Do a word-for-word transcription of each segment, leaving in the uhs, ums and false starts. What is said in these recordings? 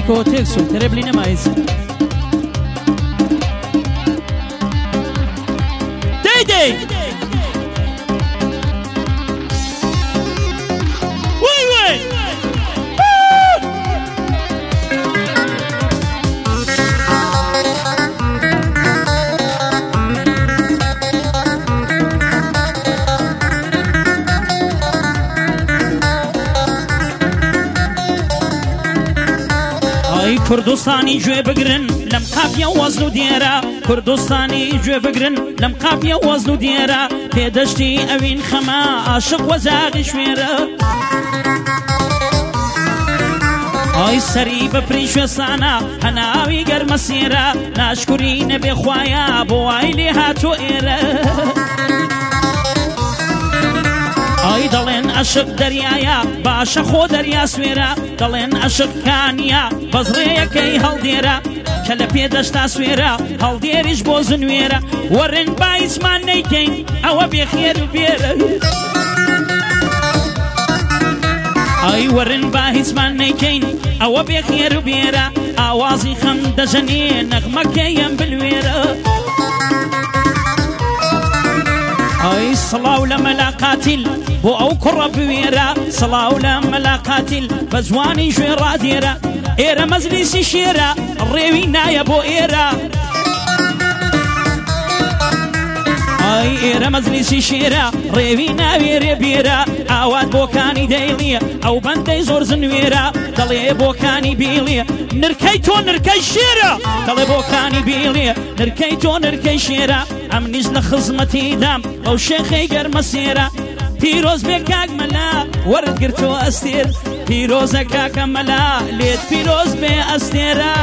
کەەوە تێکسو تەرەبلی نەمایز دەی دەی وای وای کوردستانی گوێ بگرن لەم قاپیە وەزن و دیێرە کوردستانی گوێ بگرن لەم قاپیە وەزن و دیێرە پێدەشتی ئەوین خەمە عاشق وەزاغی شوێرە ئای سەری بەپری شوێسانە هەناوی گەرمەسێرە ناشکوری نەبێ خوایە بۆ وای لێ هاتۆ ئێرە ئای دەڵێن عاشق دەریایە باشە خۆ دەریا سوێرە دەڵێن عاشق کانیە بەزڕێیەکەی هەڵدێرە کە لە پێدەشتا سوێرە هەڵدێریش بۆ زنوێرە وەڕێن با هیچمان نەیکەین ئەوە بێخێر و بێرە ئای وەڕێن با هیچمان نەیکەین ئەوە بێخێر و بێرە ئاوازی خەم دەژەنێ نەغمەکەیم بلوێرە ئای سڵاو لە مەلاقاتیل بۆ ئەو کوڕە بوێرە سڵاو لە مەلاقاتیل بە جوانی ژێ ڕادێرە ئێرە مەجلیسی شێرە ڕێوی نایە بۆ ئێرە ئای ئێرە مەجلیسی شێرە ڕێوی ناوێرێ بێرە ئاوات بۆکانی دەیڵیە ئەو بەندەی زۆر زنوێرە دەڵێ بۆکانی بیڵیە نرکەی تۆ نرکەی شێرە دەڵێ بۆکانی بیڵیە نرکەی تۆ نرکەی شێرە ئەم نیز لە خزمەتی دام ئەو شێخەی گەرمەسێرە پیرۆز بێ کاک مەلا وەرد گرتووە ئەستێر پیرۆزە کاکە مەلا لێت پیرۆز بێ ئەستێرە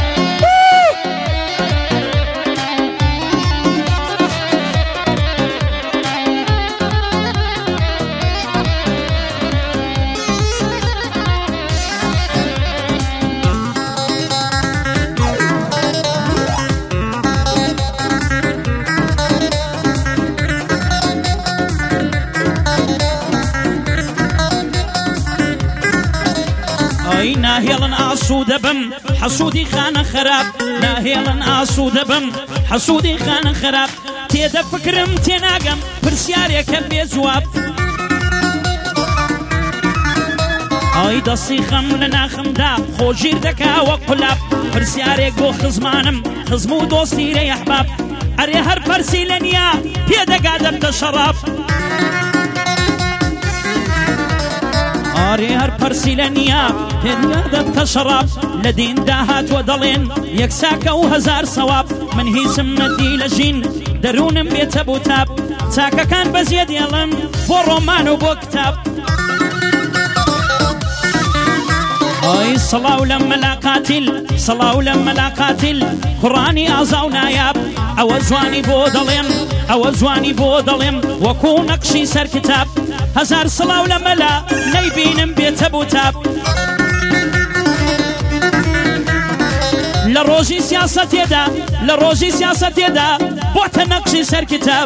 ناهێڵن ئاسوودە بم حەسوودی خانە خەراب ناهێڵن ئاسوودە بم حەسوودی خانە خەراب تێدە فکرم تێناگەم پرسیارێکە بێ جواب ئای دەستی خەم لە ناخمدا خۆگیر دەکا وەک قولاب پرسیارێک بۆ خزمانم خزم و دۆستیرە ئەحباب ئەرێ هەر پەرسی لە نییە پێدەگا دەبتە شەڕاب ئارێ هەر پەرسی لە نییە پێدەگا دەبتە شەڕاب لە دیندا هاتووە دەڵێن یەک ساکە و هەزار سەواب من هیچم نەدی لە ژین دەروونم بێتە بوو تاب چاکەکان بەزیە دێڵن بۆ ڕۆمان و بۆ کتاب ئای سڵاو لە مەلاقاتیل سڵاو لە مەلاقاتیل کوڕانی ئازا و نایاب ئەوە جوانی بۆ دەڵێم ئەوە جوانی بۆ دەڵێم وەکو نەقشی سەر کتاب هەزار سڵاو لە مەلا نەیبینم بێتە بوو تاب لە ڕۆژی سیاسەتێدا لە ڕۆژی سیاسەتێدا بۆتە نەقشی سەر کتاب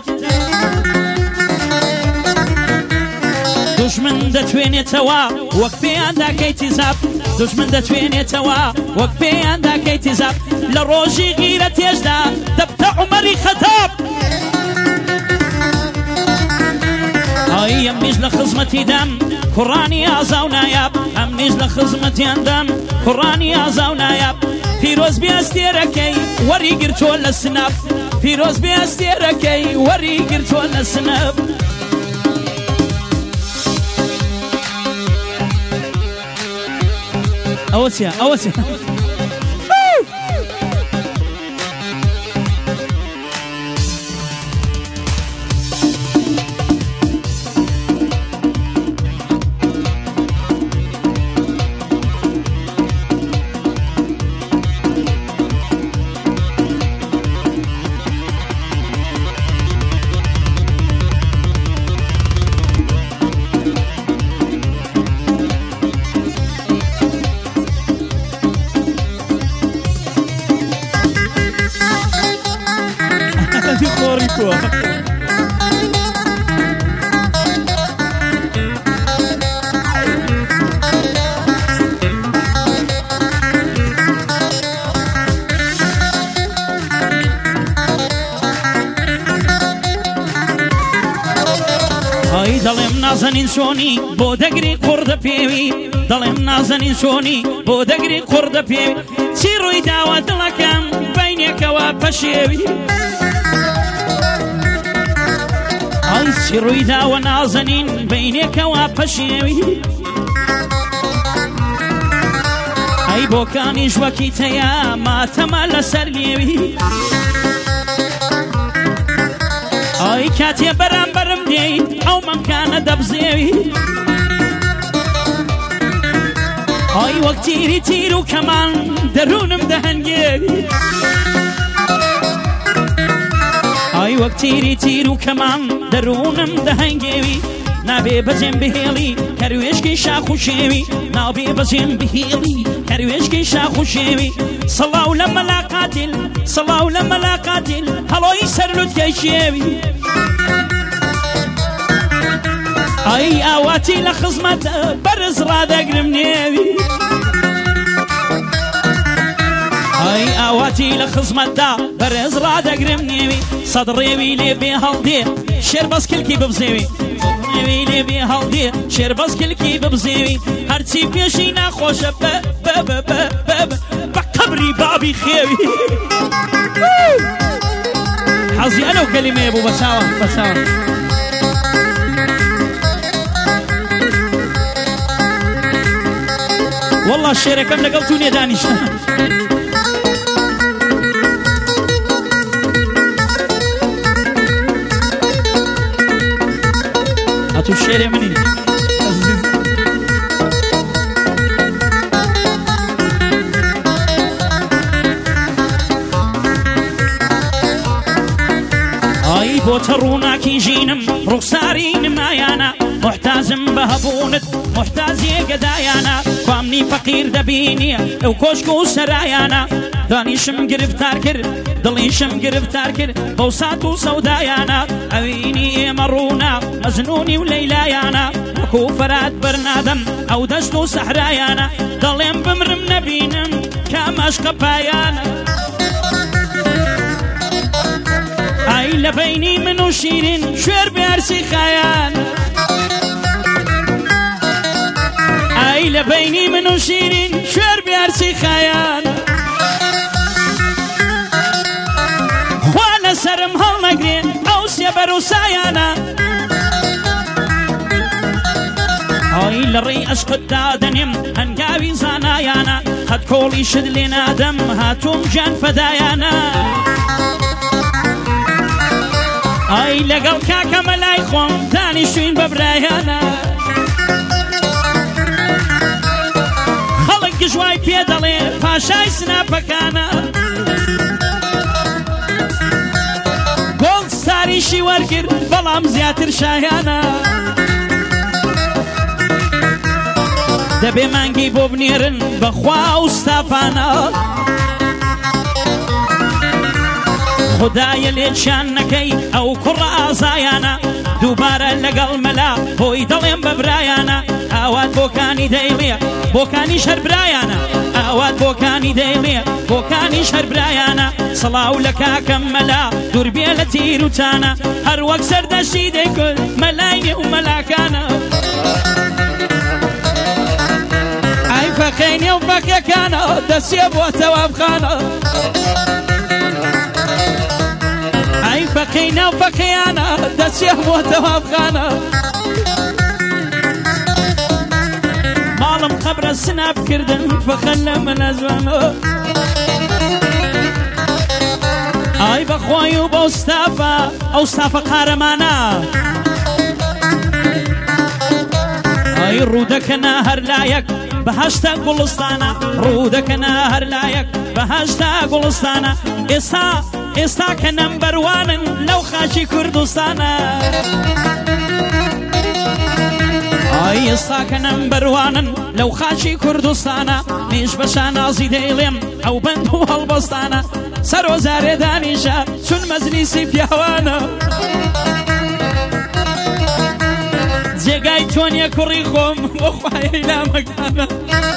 دوژمن دەتوێنێتەوە وەک پێیان داکەی تیزاب دوژمن دەتوێنێتەوە وەک پێیان داکەی تیزاب لە ڕۆژی غیرە تێژدا دەبتە عومەری خەتاب ئای ئەم نیش لە خزمەتی دەم کوڕانی ئازا و نایاب ئەم نیش لە خزمەتیان دەم کوڕانی ئازا و نایاب پیرۆز بێ ئەستێرەکەی وەری گرتووە لە سناب پیرۆز بێ ئەستێرەکەی وەری گرتووە لە سناب ئەوە چیە ئەوە چیە نازنین سۆنی بۆ دەگری قوڕدە پێوی دەڵێم نازنین سۆنی بۆ دەگری قوڕدە پێوی چی ڕووی داوە دڵەکەم بینێکەوە پەشێوی ئەی چی ڕووی داوە نازنین بینێکەوە پەشێوی ئەی بۆکانیش وەکی تەیە ماتەمە لەسەر لێوی ئەی کاتێ بەرامبەرم دێیت ئەو مەمکانە دەبزێوی ئەی وەک تیری تیر و کەمان دەروونم دەهەنگێوی ئەی وەک تیری تیر و کەمان دەروونم دەهەنگێوی نابێ بەجێم بهێڵی کەروێشکی شاخ و شێوی نابێ بەجێم بهێڵی کەروێشکی شاخ و شێوی سەڵاو لە مەلاقاتل سەڵاو لە مەلاقاتل هەڵۆی سەرلوتکەی شێوی ئەی ئاواتی لە خزمەتە بەرز ڕادەگرم نێوی ئەی ئاواتی لە خزمەتدا بەرز ڕادەگرم نێوی سەد ڕێوی لێ بێ هەڵدێ شێر بەسکلکی ببزێوی ڕێوی لێ بێ هەڵدێ شێر بەسکلکی ببزێوی هەرچی پێشی ناخۆشە بە بە بە بە بە بە قەبری بابی خێوی حەزی ئەلەو کەلیمەیە بوو بەچاوە بەچاوە والله شێرەکەم لەگەڵ تو نێدانیشە هاتو شێرێ منی ئای بۆتە ڕووناکی ژینم ڕوخساری نمایانە محتازم بە هەبوونت محتازیە گەدایانە کوامنی فەقیر دەبینیە ئەو کۆشک و سەرایانە دانیشم گرفتار کرد دڵیشم گرفتار کرد بەو سات و سەودایانە ئەوینی ئێمە ڕوونا مەزنونی و لەیلایانە وەکو فەرات بەرنادەم ئەو دەشت و سەحرایانە دەڵێم بمرم نەبینم کامەشقە پایانە ئای لە بەینی من و شیرین شوێر بێرسی خایانە ئای لە بەینی من و شیرین شوێر بێرسی خایانە خوا لەسەرم هەڵنەگرێ ئەو سێبەر و سایانە ئای لە ڕێی عەشقتدا دەنێم هەنگاوی زانایانە قەت کۆڵی شت لێ نادەم هاتووم گیان فەدایانە ئای لەگەڵ کاکە مەلای خۆم دانیشتوین بە برایانە خەڵک گژوای پێ دەڵێ پاشای سناپەکانە گۆڵد ستاریشی وەرگرت بەڵام زیاتر شایانە دەبێ مانگی بۆ بنێرن بەخوا و ستافانە خدایە لێچیان نەکەی ئەو کوڕە ئازایانە دووبارە لەگەڵ مەلا بۆی دەڵێم بە برایانە ئاوات بۆکانی دەیڵێ بۆکانی شەر برایانە ئاوات بۆکانی دەیڵێ بۆکانی شەر برایانە سەڵاو لە کاکەم مەلا دووربێ لە تیروتانە هەر وەک سەردەشتی دەیکرد مەلای نێ و مەلاکانە ئای فەقەی نێو فەقیەکانە دەچێ بۆ تەوابخانە ئای فەقەی ناو فەقییانە دەچێ بۆ تەوابخانە ماڵم قەبرە سنابکردن فەقەن لە منە جوانە ئای بەخوای و بەو ستافە ئەو ستافە قارەمانە ئای ڕوودەکەنە هەر لایەک بەهەشتا گوڵستانە ڕوودەکەنە هەر لایەک بەهەشتا گوڵستانە ئێستا ئێستا کە نەمبەروانن لەو خاچی کوردستانە ئای ئێستا کە نەمبەروانن لەو خاچی کوردستانە نیش بە شانازی دەیڵێم ئەو بەند و هەڵبەستانە سەرۆزارێ دانیشە چون مەجلیسی پیاوانە جێگای تۆنیە کوڕی خۆم بۆ خوایە لامەکانە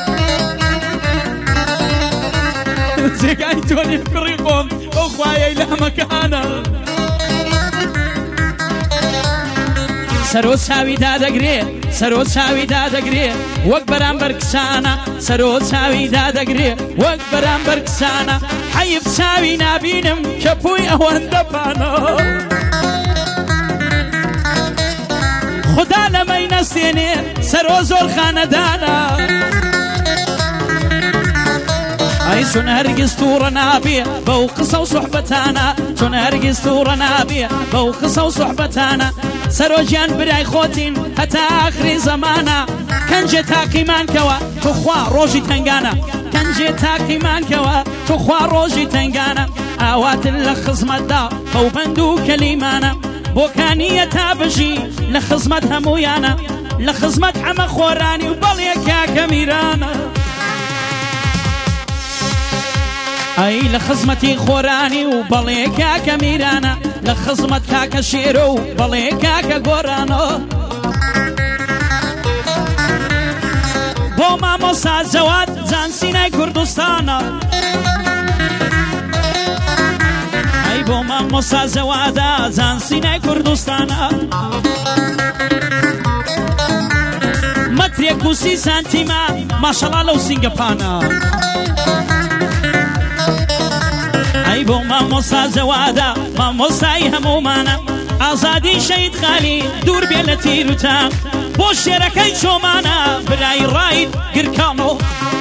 جێگای تۆنیە کوڕی خۆم بۆ خوایە لامەکانە سەرۆ چاوی دادەگرێ سەرۆ چاوی دادەگرێ وەک بەرامبەر کسانە سەرۆ چاوی دادەگرێ وەک بەرامبەر کسانە حەیف چاوی نابینم کە پووی ئەوەندە پانە خدا لەمەی نەستێنێ سەرۆ زۆر خانەدانە ئەی چۆن هەرگیز تووڕە نابێ بەو قسە و سوحبەتانە چۆن هەرگیز تووڕە نابێ بەو قسە و سوحبەتانە سەرۆجیان برای خۆتین هەتا ئاخری زەمانە کەنجێ تاقیمانکەوە توخوا ڕۆژی تەنگانە کەنجێ تاقیمانکەوە توخوا ڕۆژی تەنگانە ئاواتن لە خزمەتدا بەو بەند و کەلیمانە بۆکانیە تا بژی لە خزمەت هەموویانە لە خزمەت ئەمە خۆرانی و بەڵێ کاکە میرانە ئەی لە خزمەتی خۆرانی و بەڵێ کاکە میرانە لە خزمەت کاکە شێرە و بەڵێ کاکە گۆرانە بۆ مامۆستا جەواد جانسینای کوردستانە ئەی بۆ مامۆستا جەوادە جانسینای کوردستانە مەترێک و سی سانتیمە ماشەڵا لەو سینگەپانە ئەی بۆ مامۆستا جەوادە مامۆستای هەموومانە ئازادی شەید خالی دوور بێ لە تیر و تام بۆ شێرەکەی چۆمانە برای ڕاید گرکانۆ